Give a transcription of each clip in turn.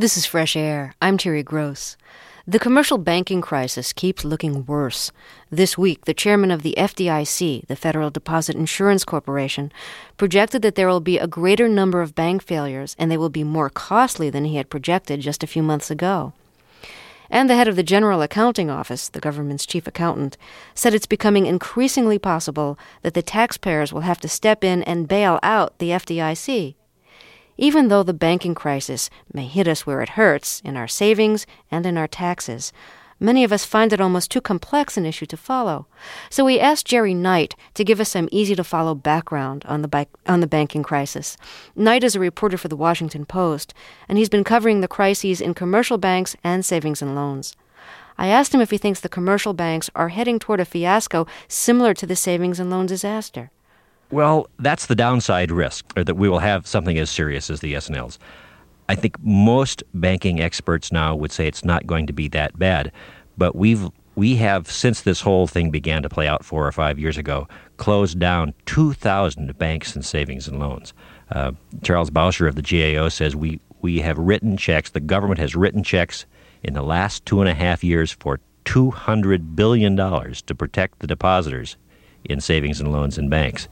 This is Fresh Air. I'm Terry Gross. The commercial banking crisis keeps looking worse. This week, the chairman of the FDIC, the Federal Deposit Insurance Corporation, projected that there will be a greater number of bank failures and they will be more costly than he had projected just a few months ago. And the head of the General Accounting Office, the government's chief accountant, said it's becoming increasingly possible that the taxpayers will have to step in and bail out the FDIC. Even though the banking crisis may hit us where it hurts, in our savings and in our taxes, many of us find it almost too complex an issue to follow. So we asked Jerry Knight to give us some easy-to-follow background on the banking crisis. Knight is a reporter for The Washington Post, and he's been covering the crises in commercial banks and savings and loans. I asked him if he thinks the commercial banks are heading toward a fiasco similar to the savings and loan disaster. Well, that's the downside risk, or that we will have something as serious as the S&Ls. I think most banking experts now would say it's not going to be that bad, but we have, since this whole thing began to play out 4 or 5 years ago, closed down 2,000 banks and savings and loans. Charles Bauscher of the GAO says we have written checks, the government has written checks in the last 2.5 years for $200 billion to protect the depositors in savings and loans and banks.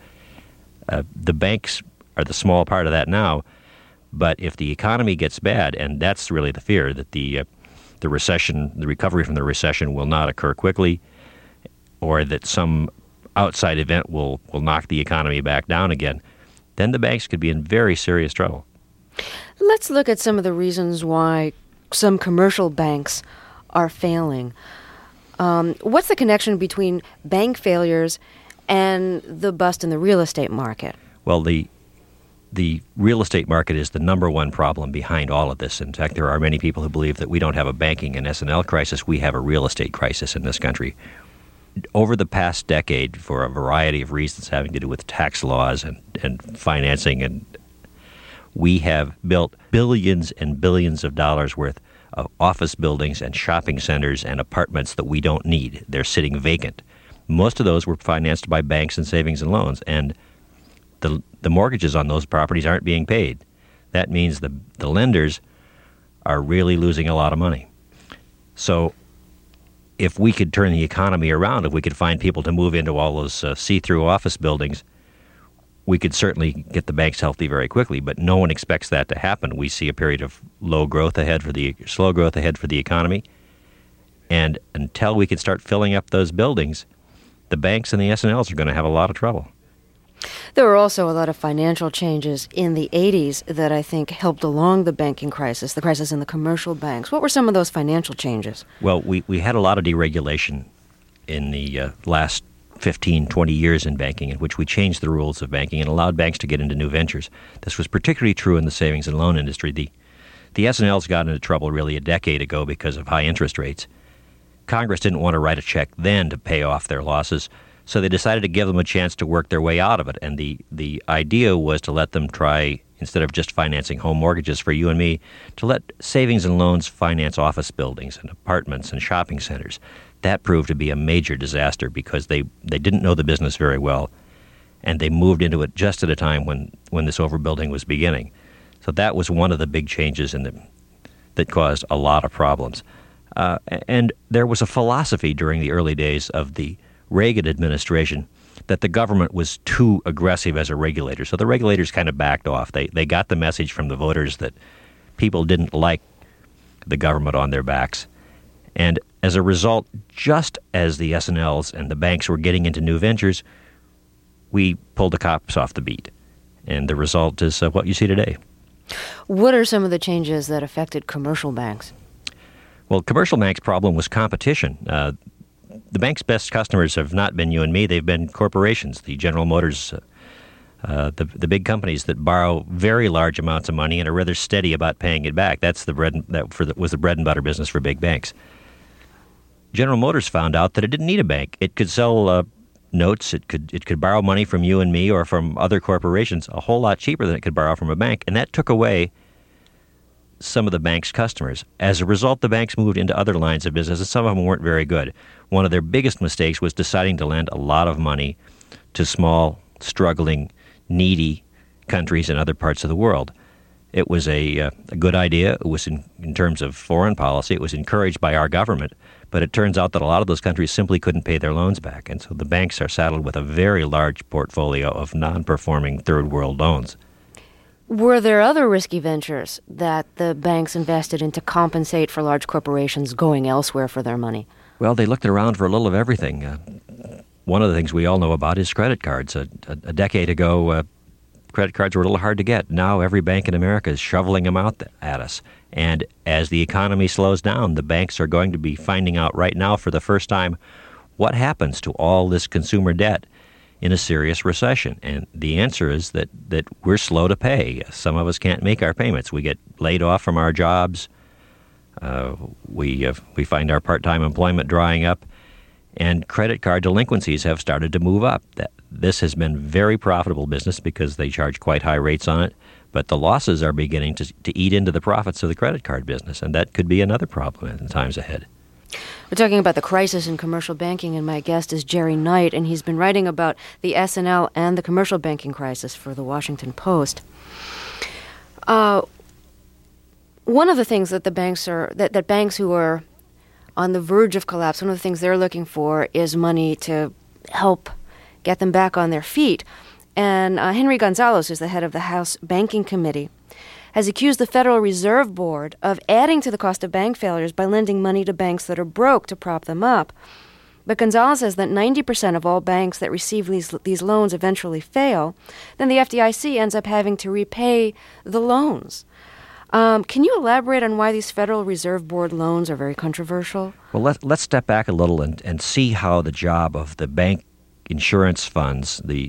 The banks are the small part of that now, but if the economy gets bad, and that's really the fear, that the recession, the recovery from the recession will not occur quickly, or that some outside event will knock the economy back down again, then the banks could be in very serious trouble. Let's look at some of the reasons why some commercial banks are failing. What's the connection between bank failures and the bust in the real estate market? Well, the real estate market is the number one problem behind all of this. In fact, there are many people who believe that we don't have a banking and S&L crisis, we have a real estate crisis in this country. Over the past decade, for a variety of reasons having to do with tax laws and financing, and we have built billions and billions of dollars worth of office buildings and shopping centers and apartments that we don't need. They're sitting vacant. Most of those were financed by banks and savings and loans, and the mortgages on those properties aren't being paid. That means the lenders are really losing a lot of money. So if we could turn the economy around, if we could find people to move into all those see-through office buildings, we could certainly get the banks healthy very quickly, but no one expects that to happen. We see a period of slow growth ahead for the economy, and until we can start filling up those buildings, the banks and the S&Ls are going to have a lot of trouble. There were also a lot of financial changes in the 80s that I think helped along the banking crisis, the crisis in the commercial banks. What were some of those financial changes? Well, we had a lot of deregulation in the last 15, 20 years in banking, in which we changed the rules of banking and allowed banks to get into new ventures. This was particularly true in the savings and loan industry. The S&Ls got into trouble really a decade ago because of high interest rates. Congress didn't want to write a check then to pay off their losses, so they decided to give them a chance to work their way out of it. And the idea was to let them try, instead of just financing home mortgages for you and me, to let savings and loans finance office buildings and apartments and shopping centers. That proved to be a major disaster because they didn't know the business very well, and they moved into it just at a time when this overbuilding was beginning. So that was one of the big changes that caused a lot of problems. And there was a philosophy during the early days of the Reagan administration that the government was too aggressive as a regulator. So the regulators kind of backed off. They got the message from the voters that people didn't like the government on their backs. And as a result, just as the S&Ls and the banks were getting into new ventures, we pulled the cops off the beat. And the result is what you see today. What are some of the changes that affected commercial banks? Well, commercial banks' problem was competition. The bank's best customers have not been you and me. They've been corporations, the General Motors, the big companies that borrow very large amounts of money and are rather steady about paying it back. That's was the bread and butter business for big banks. General Motors found out that it didn't need a bank. It could sell notes. It could borrow money from you and me or from other corporations a whole lot cheaper than it could borrow from a bank, and that took away some of the bank's customers. As a result, the banks moved into other lines of business, and some of them weren't very good. One of their biggest mistakes was deciding to lend a lot of money to small, struggling, needy countries in other parts of the world. It was a good idea. It was in terms of foreign policy. It was encouraged by our government. But it turns out that a lot of those countries simply couldn't pay their loans back. And so the banks are saddled with a very large portfolio of non-performing third world loans. Were there other risky ventures that the banks invested in to compensate for large corporations going elsewhere for their money? Well, they looked around for a little of everything. One of the things we all know about is credit cards. A decade ago, credit cards were a little hard to get. Now every bank in America is shoveling them out at us. And as the economy slows down, the banks are going to be finding out right now for the first time what happens to all this consumer debt in a serious recession. And the answer is that we're slow to pay. Some of us can't make our payments. We get laid off from our jobs. We find our part-time employment drying up. And credit card delinquencies have started to move up. This has been very profitable business because they charge quite high rates on it. But the losses are beginning to eat into the profits of the credit card business. And that could be another problem in the times ahead. We're talking about the crisis in commercial banking, and my guest is Jerry Knight, and he's been writing about the S&L and the commercial banking crisis for the Washington Post. One of the things that the banks that banks who are on the verge of collapse, one of the things they're looking for is money to help get them back on their feet. And Henry Gonzalez, who's the head of the House Banking Committee, has accused the Federal Reserve Board of adding to the cost of bank failures by lending money to banks that are broke to prop them up. But Gonzalez says that 90% of all banks that receive these loans eventually fail. Then the FDIC ends up having to repay the loans. Can you elaborate on why these Federal Reserve Board loans are very controversial? Well, let's step back a little and see how the job of the bank insurance funds, the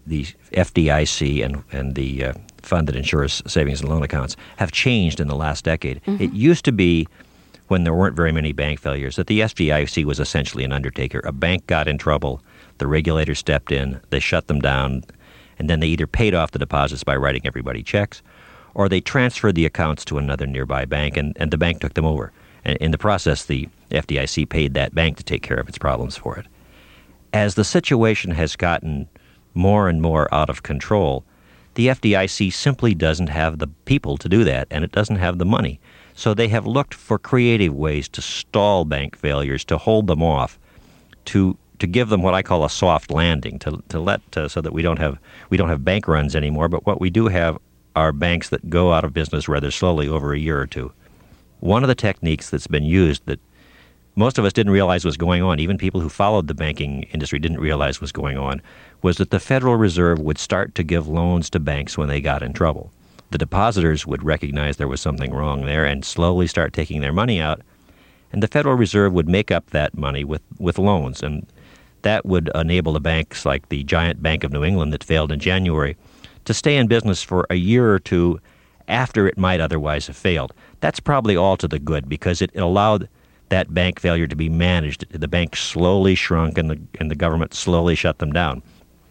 FDIC and the fund that insures savings and loan accounts, have changed in the last decade. Mm-hmm. It used to be, when there weren't very many bank failures, that the FDIC was essentially an undertaker. A bank got in trouble, the regulator stepped in, they shut them down, and then they either paid off the deposits by writing everybody checks, or they transferred the accounts to another nearby bank, and the bank took them over. And in the process, the FDIC paid that bank to take care of its problems for it. As the situation has gotten more and more out of control, the FDIC simply doesn't have the people to do that, and it doesn't have the money. So they have looked for creative ways to stall bank failures, to hold them off, to give them what I call a soft landing, so that we don't have bank runs anymore. But what we do have are banks that go out of business rather slowly over a year or two. One of the techniques that's been used that most of us didn't realize was going on, even people who followed the banking industry didn't realize was going on, was that the Federal Reserve would start to give loans to banks when they got in trouble. The depositors would recognize there was something wrong there and slowly start taking their money out, and the Federal Reserve would make up that money with loans, and that would enable the banks like the giant Bank of New England that failed in January to stay in business for a year or two after it might otherwise have failed. That's probably all to the good because it allowed that bank failure to be managed. The bank slowly shrunk and the government slowly shut them down.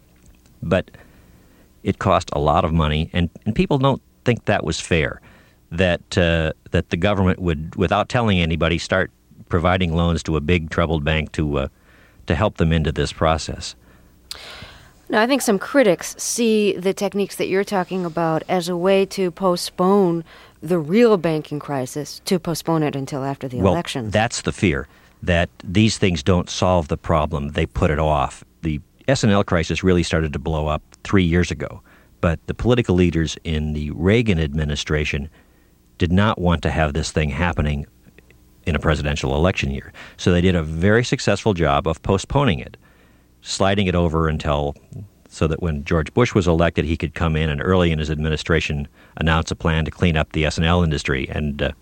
But it cost a lot of money, and people don't think that was fair, that the government would, without telling anybody, start providing loans to a big troubled bank to help them into this process. Now, I think some critics see the techniques that you're talking about as a way to postpone the real banking crisis, to postpone it until after the election. Well, that's the fear, that these things don't solve the problem. They put it off. The S&L crisis really started to blow up 3 years ago, but the political leaders in the Reagan administration did not want to have this thing happening in a presidential election year. So they did a very successful job of postponing it, sliding it over so that when George Bush was elected, he could come in and early in his administration announce a plan to clean up the S&L industry, and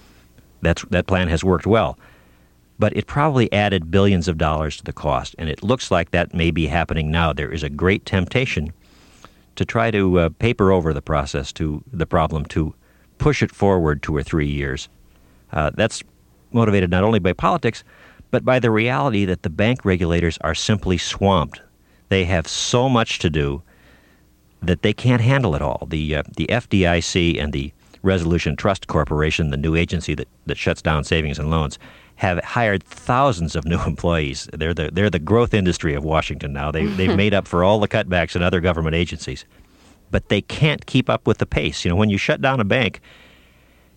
that plan has worked well. But it probably added billions of dollars to the cost, and it looks like that may be happening now. There is a great temptation to try to paper over the problem, to push it forward 2 or 3 years. That's motivated not only by politics, but by the reality that the bank regulators are simply swamped. They have so much to do that they can't handle it all. The FDIC and the Resolution Trust Corporation, the new agency that shuts down savings and loans, have hired thousands of new employees. They're the growth industry of Washington now. They've made up for all the cutbacks in other government agencies. But they can't keep up with the pace. You know, when you shut down a bank,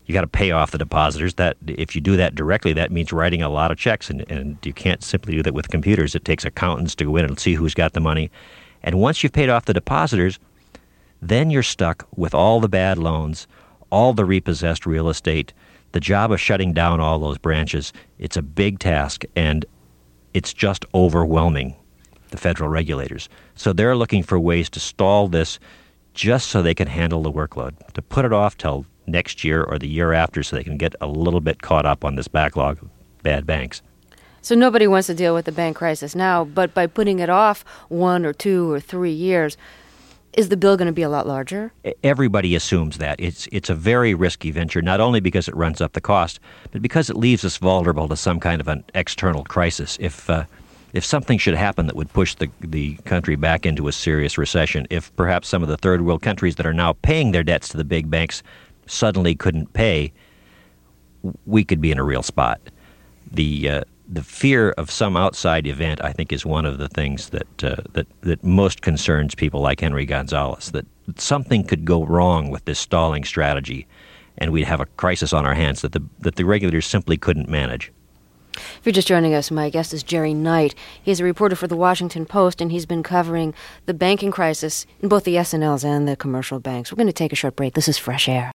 You got to pay off the depositors. That if you do that directly, that means writing a lot of checks, and you can't simply do that with computers. It takes accountants to go in and see who's got the money. And once you've paid off the depositors, then you're stuck with all the bad loans, all the repossessed real estate, the job of shutting down all those branches. It's a big task, and it's just overwhelming the federal regulators. So they're looking for ways to stall this just so they can handle the workload, to put it off till next year or the year after so they can get a little bit caught up on this backlog of bad banks. So nobody wants to deal with the bank crisis now, but by putting it off 1 or 2 or 3 years, is the bill going to be a lot larger? Everybody assumes that. It's a very risky venture, not only because it runs up the cost, but because it leaves us vulnerable to some kind of an external crisis. If something should happen that would push the country back into a serious recession, if perhaps some of the third world countries that are now paying their debts to the big banks suddenly couldn't pay, we could be in a real spot. The fear of some outside event, I think, is one of the things that most concerns people like Henry Gonzalez, that something could go wrong with this stalling strategy, and we'd have a crisis on our hands that the regulators simply couldn't manage. If you're just joining us, my guest is Jerry Knight. He's a reporter for The Washington Post, and he's been covering the banking crisis in both the S&Ls and the commercial banks. We're going to take a short break. This is Fresh Air.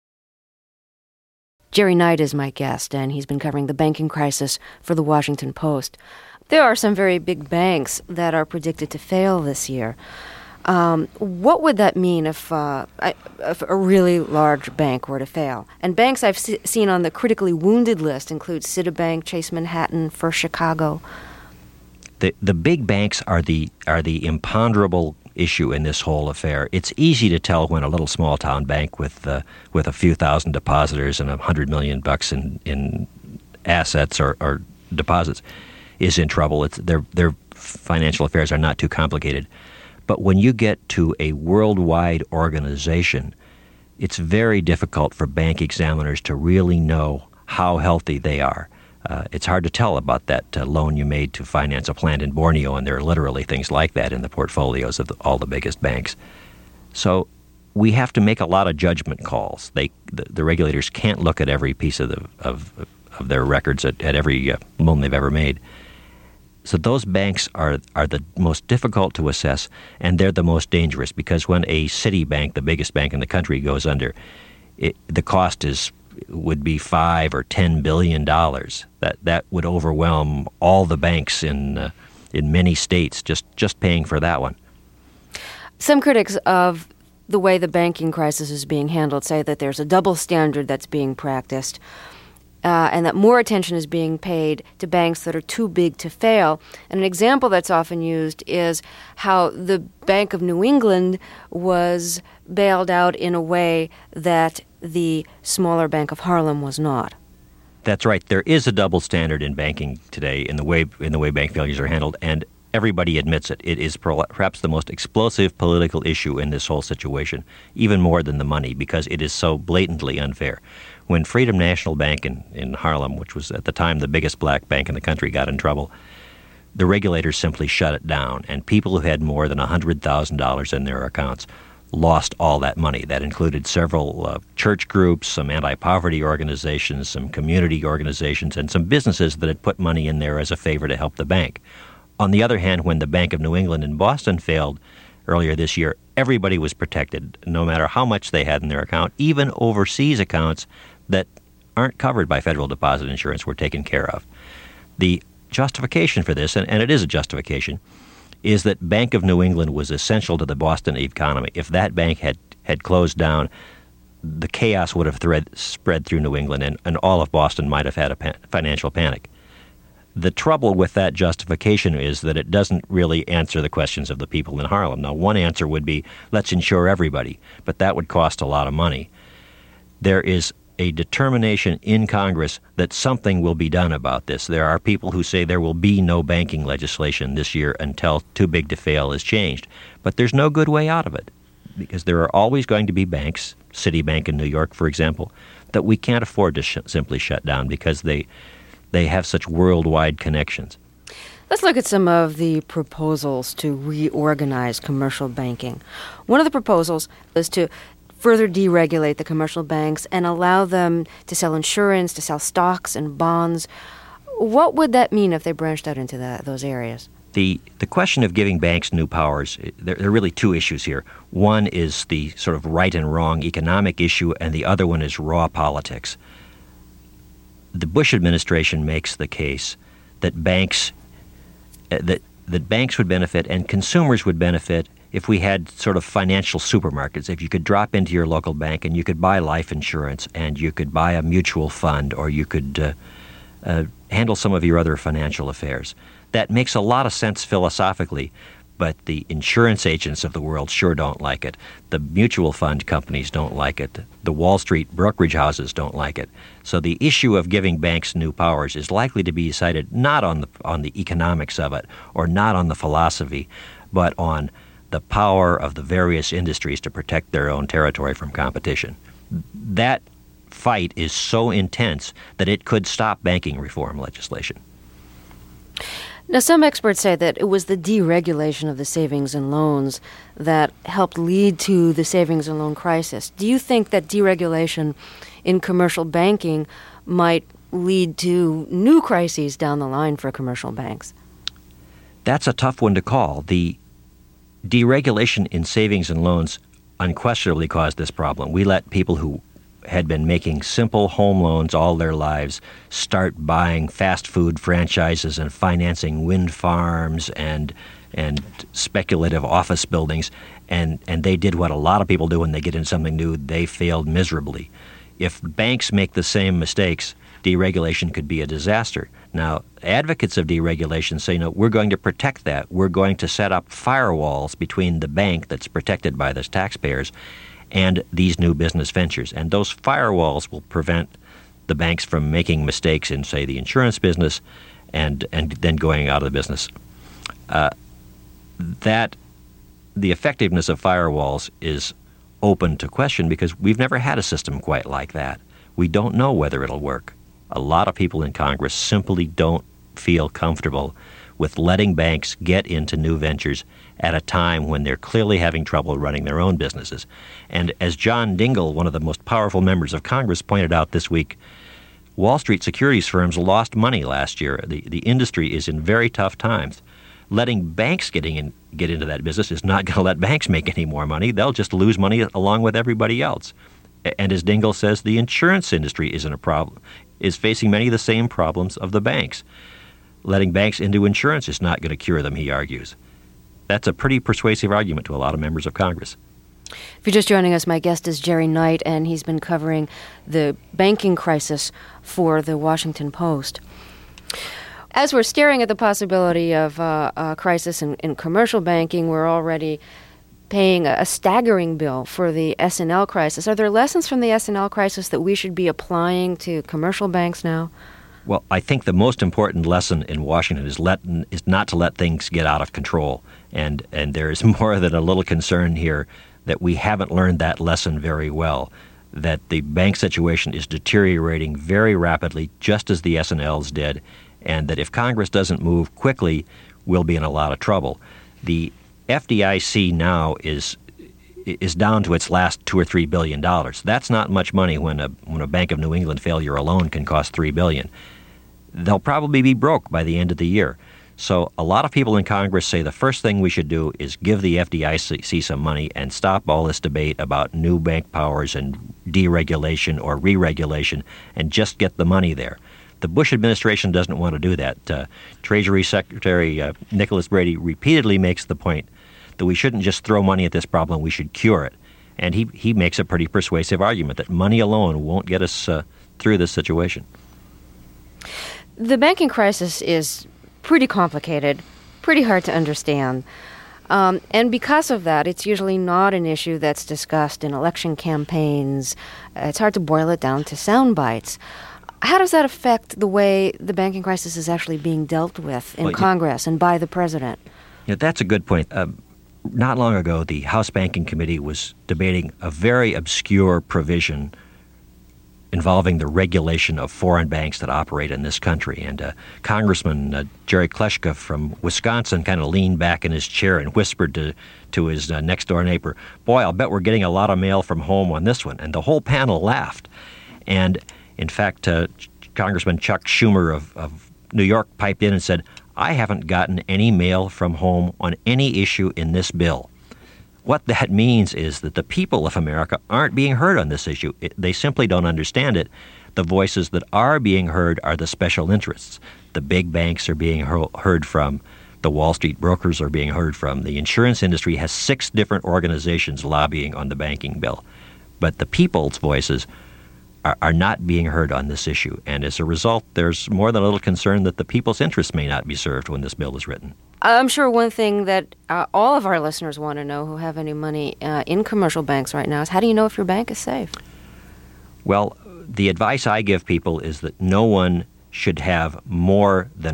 Jerry Knight is my guest, and he's been covering the banking crisis for The Washington Post. There are some very big banks that are predicted to fail this year. What would that mean if a really large bank were to fail? And banks I've seen on the critically wounded list include Citibank, Chase Manhattan, First Chicago. The big banks are the imponderable issue in this whole affair. It's easy to tell when a little small town bank with a few thousand depositors and $100 million in assets or deposits is in trouble. Their financial affairs are not too complicated. But when you get to a worldwide organization, it's very difficult for bank examiners to really know how healthy they are. It's hard to tell about that loan you made to finance a plant in Borneo, and there are literally things like that in the portfolios of all the biggest banks. So we have to make a lot of judgment calls. The regulators can't look at every piece of their records at every loan they've ever made. So those banks are the most difficult to assess, and they're the most dangerous because when a Citibank, the biggest bank in the country, goes under, the cost would be $5 or $10 billion. That would overwhelm all the banks in many states just paying for that one. Some critics of the way the banking crisis is being handled say that there's a double standard that's being practiced. And that more attention is being paid to banks that are too big to fail. And an example that's often used is how the Bank of New England was bailed out in a way that the smaller Bank of Harlem was not. That's right. There is a double standard in banking today in the way bank failures are handled, and everybody admits it. It is perhaps the most explosive political issue in this whole situation, even more than the money, because it is so blatantly unfair. When Freedom National Bank in Harlem, which was at the time the biggest black bank in the country, got in trouble, the regulators simply shut it down, and people who had more than $100,000 in their accounts lost all that money. That included several church groups, some anti-poverty organizations, some community organizations, and some businesses that had put money in there as a favor to help the bank. On the other hand, when the Bank of New England in Boston failed earlier this year, everybody was protected, no matter how much they had in their account. Even overseas accounts that aren't covered by federal deposit insurance were taken care of. The justification for this, and it is a justification, is that Bank of New England was essential to the Boston economy. If that bank had closed down, the chaos would have spread through New England, and all of Boston might have had a financial panic. The trouble with that justification is that it doesn't really answer the questions of the people in Harlem. Now, one answer would be, let's insure everybody, but that would cost a lot of money. There is a determination in Congress that something will be done about this. There are people who say there will be no banking legislation this year until too big to fail is changed. But there's no good way out of it, because there are always going to be banks, Citibank in New York, for example, that we can't afford to simply shut down because they have such worldwide connections. Let's look at some of the proposals to reorganize commercial banking. One of the proposals is to further deregulate the commercial banks and allow them to sell insurance, to sell stocks and bonds. What would that mean if they branched out into those areas? The question of giving banks new powers, there are really two issues here. One is the sort of right and wrong economic issue, and the other one is raw politics. The Bush administration makes the case that banks would benefit and consumers would benefit if we had sort of financial supermarkets. If you could drop into your local bank and you could buy life insurance and you could buy a mutual fund, or you could handle some of your other financial affairs. That makes a lot of sense philosophically, but the insurance agents of the world sure don't like it. The mutual fund companies don't like it. The Wall Street brokerage houses don't like it. So the issue of giving banks new powers is likely to be decided not on the economics of it, or not on the philosophy, but on the power of the various industries to protect their own territory from competition. That fight is so intense that it could stop banking reform legislation. Now, some experts say that it was the deregulation of the savings and loans that helped lead to the savings and loan crisis. Do you think that deregulation in commercial banking might lead to new crises down the line for commercial banks? That's a tough one to call. The deregulation in savings and loans unquestionably caused this problem. We let people who had been making simple home loans all their lives start buying fast food franchises and financing wind farms and speculative office buildings, and they did what a lot of people do when they get into something new. They failed miserably. If banks make the same mistakes, deregulation could be a disaster. Now, advocates of deregulation say, no, we're going to protect that. We're going to set up firewalls between the bank that's protected by the taxpayers and these new business ventures. And those firewalls will prevent the banks from making mistakes in, say, the insurance business and then going out of the business. That the effectiveness of firewalls is open to question because we've never had a system quite like that. We don't know whether it'll work. A lot of people in Congress simply don't feel comfortable with letting banks get into new ventures at a time when they're clearly having trouble running their own businesses. And as John Dingell, one of the most powerful members of Congress, pointed out this week, Wall Street securities firms lost money last year. The industry is in very tough times. Letting banks get into that business is not going to let banks make any more money. They'll just lose money along with everybody else. And as Dingell says, the insurance industry is facing many of the same problems of the banks. Letting banks into insurance is not going to cure them, he argues. That's a pretty persuasive argument to a lot of members of Congress. If you're just joining us, my guest is Jerry Knight, and he's been covering the banking crisis for the Washington Post. As we're staring at the possibility of a crisis in commercial banking, we're already paying a staggering bill for the S&L crisis. Are there lessons from the S&L crisis that we should be applying to commercial banks now? Well, I think the most important lesson in Washington is not to let things get out of control. And there is more than a little concern here that we haven't learned that lesson very well, that the bank situation is deteriorating very rapidly, just as the S&Ls did, and that if Congress doesn't move quickly, we'll be in a lot of trouble. The FDIC now is down to its last $2 or $3 billion. That's not much money when a Bank of New England failure alone can cost $3 billion. They'll probably be broke by the end of the year. So a lot of people in Congress say the first thing we should do is give the FDIC some money and stop all this debate about new bank powers and deregulation or re-regulation and just get the money there. The Bush administration doesn't want to do that. Treasury Secretary Nicholas Brady repeatedly makes the point that we shouldn't just throw money at this problem, we should cure it. And he makes a pretty persuasive argument that money alone won't get us through this situation. The banking crisis is pretty complicated, pretty hard to understand. And because of that, it's usually not an issue that's discussed in election campaigns. It's hard to boil it down to sound bites. How does that affect the way the banking crisis is actually being dealt with in Congress and by the president? Yeah, that's a good point. Not long ago, the House Banking Committee was debating a very obscure provision involving the regulation of foreign banks that operate in this country. And Congressman Jerry Kleschka from Wisconsin kind of leaned back in his chair and whispered to his next-door neighbor, "Boy, I'll bet we're getting a lot of mail from home on this one." And the whole panel laughed. And, in fact, Congressman Chuck Schumer of New York piped in and said, "I haven't gotten any mail from home on any issue in this bill." What that means is that the people of America aren't being heard on this issue. They simply don't understand it. The voices that are being heard are the special interests. The big banks are being heard from. The Wall Street brokers are being heard from. The insurance industry has 6 different organizations lobbying on the banking bill. But the people's voices are not being heard on this issue. And as a result, there's more than a little concern that the people's interests may not be served when this bill is written. I'm sure one thing that all of our listeners want to know who have any money in commercial banks right now is, how do you know if your bank is safe? Well, the advice I give people is that no one should have more than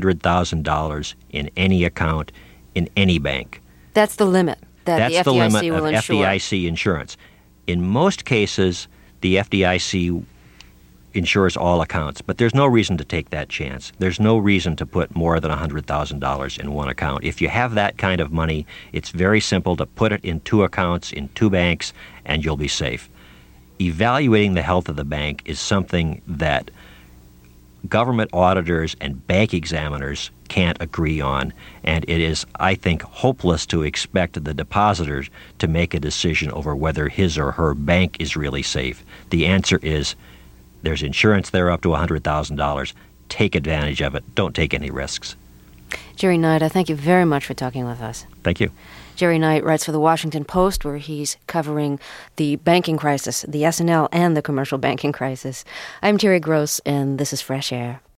$100,000 in any account in any bank. That's the limit that That's the FDIC the limit will of insure. FDIC insurance. In most cases, the FDIC insures all accounts, but there's no reason to take that chance. There's no reason to put more than $100,000 in one account. If you have that kind of money, it's very simple to put it in 2 accounts, in 2 banks, and you'll be safe. Evaluating the health of the bank is something that government auditors and bank examiners can't agree on, and it is, I think, hopeless to expect the depositor to make a decision over whether his or her bank is really safe. The answer is, there's insurance there up to $100,000. Take advantage of it. Don't take any risks. Jerry Knight, I thank you very much for talking with us. Thank you. Jerry Knight writes for the Washington Post, where he's covering the banking crisis, the S&L and the commercial banking crisis. I'm Terry Gross, and this is Fresh Air.